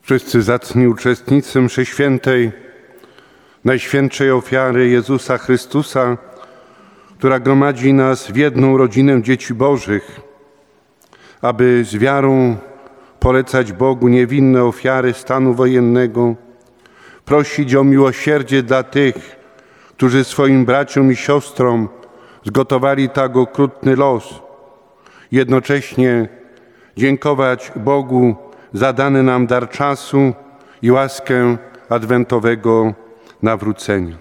Wszyscy zacni uczestnicy mszy świętej, Najświętszej ofiary Jezusa Chrystusa, która gromadzi nas w jedną rodzinę dzieci Bożych, aby z wiarą polecać Bogu niewinne ofiary stanu wojennego, prosić o miłosierdzie dla tych, którzy swoim braciom i siostrom zgotowali tak okrutny los. Jednocześnie dziękować Bogu za dany nam dar czasu i łaskę adwentowego nawrócenia.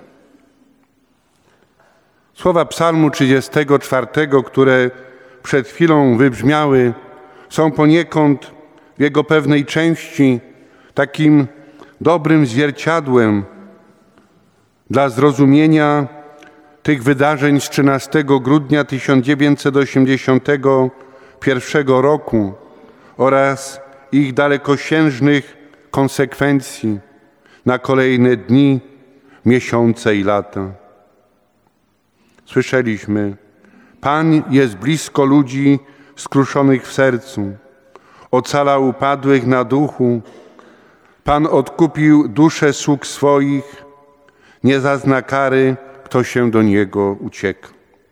Słowa psalmu 34, które przed chwilą wybrzmiały, są poniekąd w jego pewnej części takim dobrym zwierciadłem dla zrozumienia tych wydarzeń z 13 grudnia 1981 roku oraz ich dalekosiężnych konsekwencji na kolejne dni, miesiące i lata. Słyszeliśmy: Pan jest blisko ludzi skruszonych w sercu, ocalał upadłych na duchu, Pan odkupił dusze sług swoich, nie zazna kary, kto się do Niego ucieka.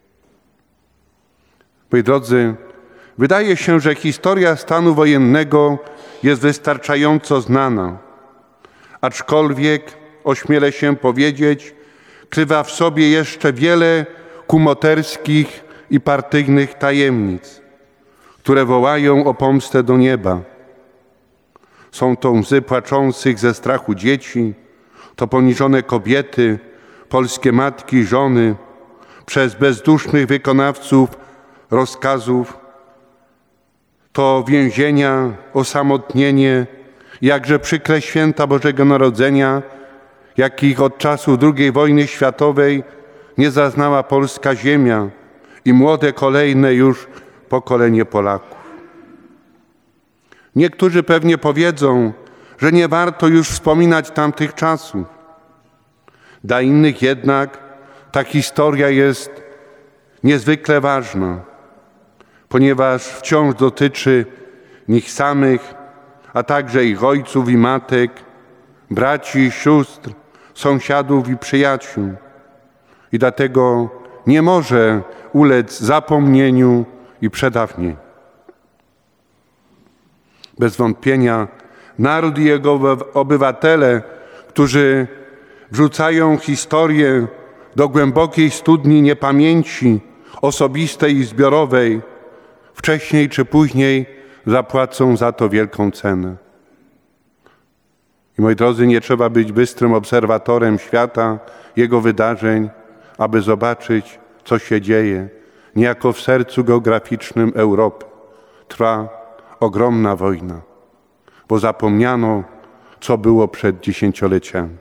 Moi drodzy, wydaje się, że historia stanu wojennego jest wystarczająco znana, aczkolwiek, ośmielę się powiedzieć, krywa w sobie jeszcze wiele kumoterskich i partyjnych tajemnic, które wołają o pomstę do nieba. Są to łzy płaczących ze strachu dzieci, to poniżone kobiety, polskie matki i żony przez bezdusznych wykonawców rozkazów, to więzienia, osamotnienie, jakże przykre święta Bożego Narodzenia, jakich od czasu II wojny światowej nie zaznała polska ziemia i młode kolejne już pokolenie Polaków. Niektórzy pewnie powiedzą, że nie warto już wspominać tamtych czasów. Dla innych jednak ta historia jest niezwykle ważna, ponieważ wciąż dotyczy nich samych, a także ich ojców i matek, braci i sióstr, sąsiadów i przyjaciół. I dlatego nie może ulec zapomnieniu i przedawnieniu. Bez wątpienia naród i jego obywatele, którzy wrzucają historię do głębokiej studni niepamięci osobistej i zbiorowej, wcześniej czy później zapłacą za to wielką cenę. I moi drodzy, nie trzeba być bystrym obserwatorem świata, jego wydarzeń, aby zobaczyć, co się dzieje. Niejako w sercu geograficznym Europy trwa ogromna wojna, bo zapomniano, co było przed dziesięcioleciami.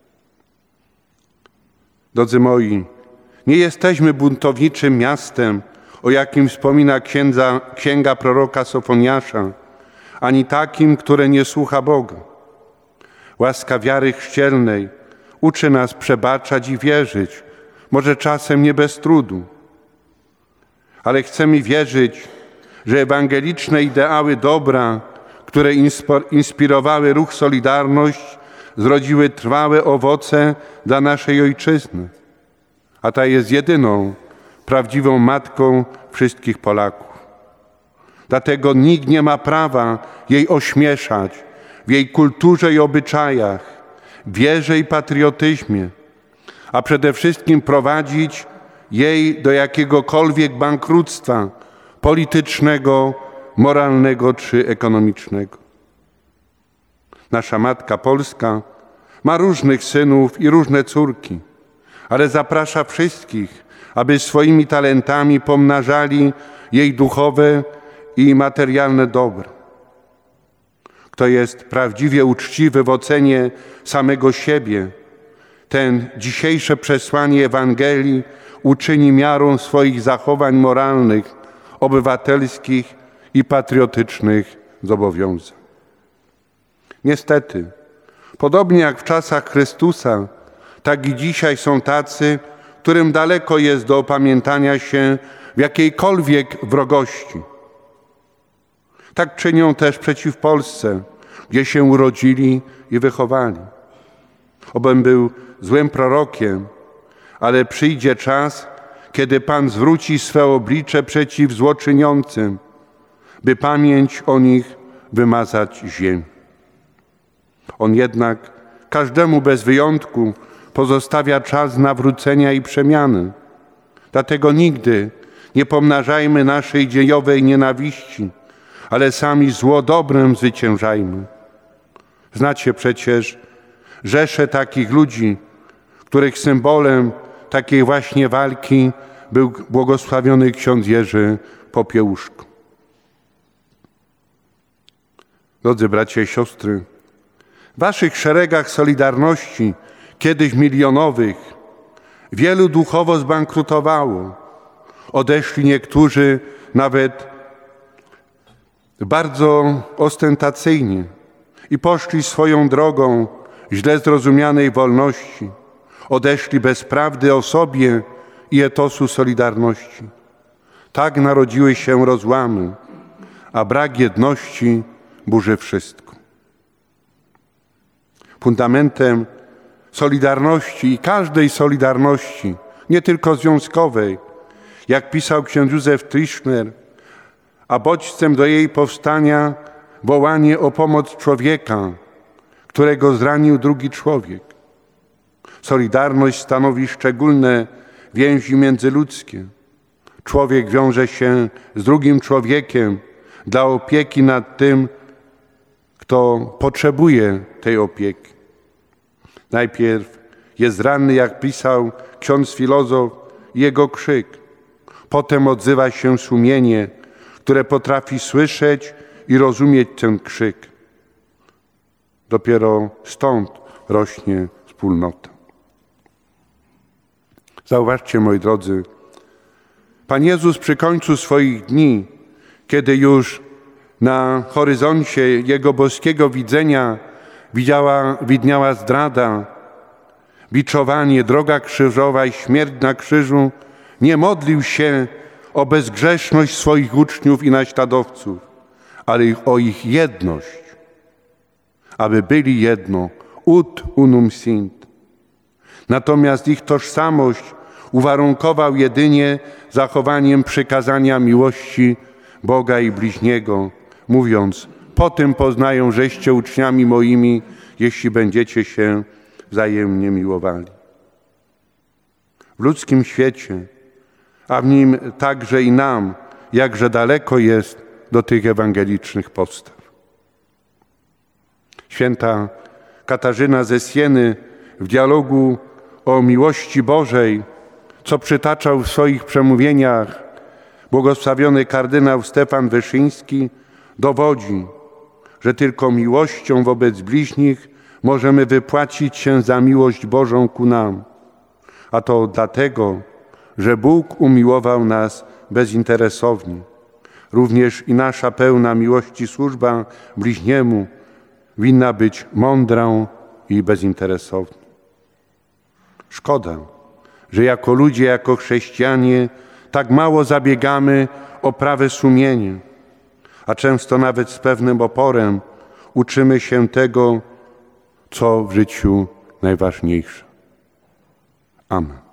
Drodzy moi, nie jesteśmy buntowniczym miastem, o jakim wspomina księga proroka Sofoniasza, ani takim, które nie słucha Boga. Łaska wiary chrzcielnej uczy nas przebaczać i wierzyć, może czasem nie bez trudu. Ale chcemy wierzyć, że ewangeliczne ideały dobra, które inspirowały ruch Solidarność, zrodziły trwałe owoce dla naszej ojczyzny, a ta jest jedyną prawdziwą matką wszystkich Polaków. Dlatego nikt nie ma prawa jej ośmieszać w jej kulturze i obyczajach, wierze i patriotyzmie, a przede wszystkim prowadzić jej do jakiegokolwiek bankructwa politycznego, moralnego czy ekonomicznego. Nasza Matka Polska ma różnych synów i różne córki, ale zaprasza wszystkich, aby swoimi talentami pomnażali jej duchowe i materialne dobro. Kto jest prawdziwie uczciwy w ocenie samego siebie, ten dzisiejsze przesłanie Ewangelii uczyni miarą swoich zachowań moralnych, obywatelskich i patriotycznych zobowiązań. Niestety, podobnie jak w czasach Chrystusa, tak i dzisiaj są tacy, którym daleko jest do opamiętania się w jakiejkolwiek wrogości. Tak czynią też przeciw Polsce gdzie się urodzili i wychowali. Obym był złym prorokiem, ale przyjdzie czas, kiedy Pan zwróci swe oblicze przeciw złoczyniącym, by pamięć o nich wymazać z ziemi. On jednak każdemu bez wyjątku pozostawia czas nawrócenia i przemiany. Dlatego nigdy nie pomnażajmy naszej dziejowej nienawiści, ale sami zło dobrem zwyciężajmy. Znacie przecież rzesze takich ludzi, których symbolem takiej właśnie walki był błogosławiony ksiądz Jerzy Popiełuszko. Drodzy bracia i siostry, w waszych szeregach Solidarności, kiedyś milionowych, wielu duchowo zbankrutowało. Odeszli niektórzy nawet bardzo ostentacyjnie i poszli swoją drogą źle zrozumianej wolności. Odeszli bez prawdy o sobie i etosu Solidarności. Tak narodziły się rozłamy, a brak jedności burzy wszystko. Fundamentem Solidarności i każdej Solidarności, nie tylko związkowej, jak pisał ksiądz Józef Tischner, a bodźcem do jej powstania wołanie o pomoc człowieka, którego zranił drugi człowiek. Solidarność stanowi szczególne więzi międzyludzkie. Człowiek wiąże się z drugim człowiekiem dla opieki nad tym, kto potrzebuje tej opieki. Najpierw jest ranny, jak pisał ksiądz filozof, jego krzyk. Potem odzywa się sumienie, które potrafi słyszeć i rozumieć ten krzyk. Dopiero stąd rośnie wspólnota. Zauważcie, moi drodzy, Pan Jezus przy końcu swoich dni, kiedy już na horyzoncie Jego boskiego widzenia widniała zdrada, biczowanie, droga krzyżowa i śmierć na krzyżu, nie modlił się o bezgrzeszność swoich uczniów i naśladowców, ale o ich jedność, aby byli jedno, ut unum sint. Natomiast ich tożsamość uwarunkował jedynie zachowaniem przykazania miłości Boga i bliźniego, mówiąc: po tym poznają, żeście uczniami moimi, jeśli będziecie się wzajemnie miłowali. W ludzkim świecie, a w nim także i nam, jakże daleko jest do tych ewangelicznych postaw. Święta Katarzyna ze Sieny w dialogu o miłości Bożej, co przytaczał w swoich przemówieniach błogosławiony kardynał Stefan Wyszyński, dowodzi, że tylko miłością wobec bliźnich możemy wypłacić się za miłość Bożą ku nam. A to dlatego, że Bóg umiłował nas bezinteresownie. Również i nasza pełna miłości służba bliźniemu winna być mądrą i bezinteresowną. Szkoda, że jako ludzie, jako chrześcijanie tak mało zabiegamy o prawe sumienie, a często nawet z pewnym oporem uczymy się tego, co w życiu najważniejsze. Amen.